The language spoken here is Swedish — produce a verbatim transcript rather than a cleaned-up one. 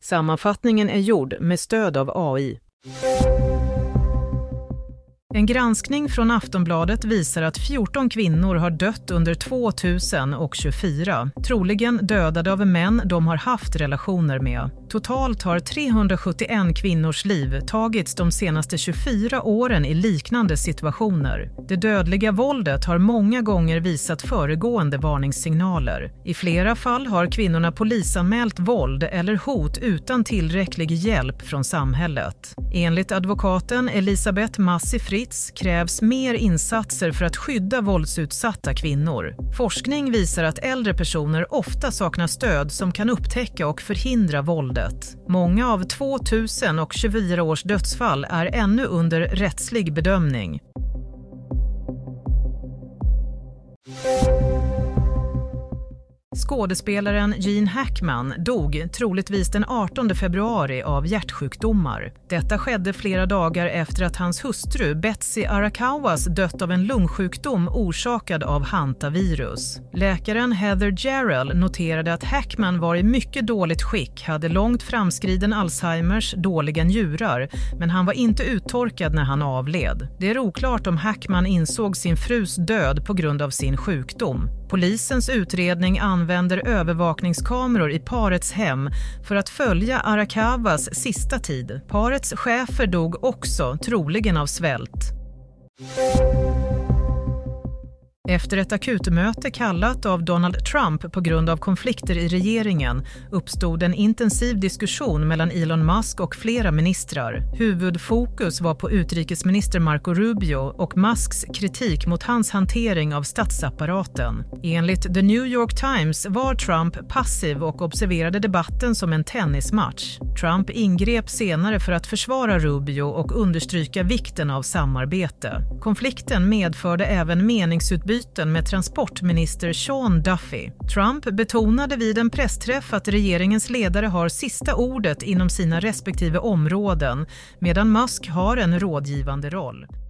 Sammanfattningen är gjord med stöd av A I. En granskning från Aftonbladet visar att fjorton kvinnor har dött under två tusen tjugofyra, troligen dödade av män de har haft relationer med. Totalt har trehundrasjuttioen kvinnors liv tagits de senaste tjugofyra åren i liknande situationer. Det dödliga våldet har många gånger visat föregående varningssignaler. I flera fall har kvinnorna polisanmält våld eller hot utan tillräcklig hjälp från samhället. Enligt advokaten Elisabeth Massi Fritz krävs mer insatser för att skydda våldsutsatta kvinnor. Forskning visar att äldre personer ofta saknar stöd som kan upptäcka och förhindra våldet. Många av två tusen tjugofyra års dödsfall är ännu under rättslig bedömning. Skådespelaren Gene Hackman dog troligtvis den artonde februari av hjärtsjukdomar. Detta skedde flera dagar efter att hans hustru Betsy Arakawas dött av en lungsjukdom orsakad av hantavirus. Läkaren Heather Jarrell noterade att Hackman var i mycket dåligt skick, hade långt framskriden Alzheimers, dåliga njurar, men han var inte uttorkad när han avled. Det är oklart om Hackman insåg sin frus död på grund av sin sjukdom. Polisens utredning använder övervakningskameror i parets hem för att följa Arakawas sista tid. Parets chefer dog också, troligen av svält. Efter ett akutmöte kallat av Donald Trump på grund av konflikter i regeringen uppstod en intensiv diskussion mellan Elon Musk och flera ministrar. Huvudfokus var på utrikesminister Marco Rubio och Musks kritik mot hans hantering av statsapparaten. Enligt The New York Times var Trump passiv och observerade debatten som en tennismatch. Trump ingrep senare för att försvara Rubio och understryka vikten av samarbete. Konflikten medförde även meningsutbyten med transportminister Sean Duffy. Trump betonade vid en pressträff att regeringens ledare har sista ordet inom sina respektive områden, medan Musk har en rådgivande roll.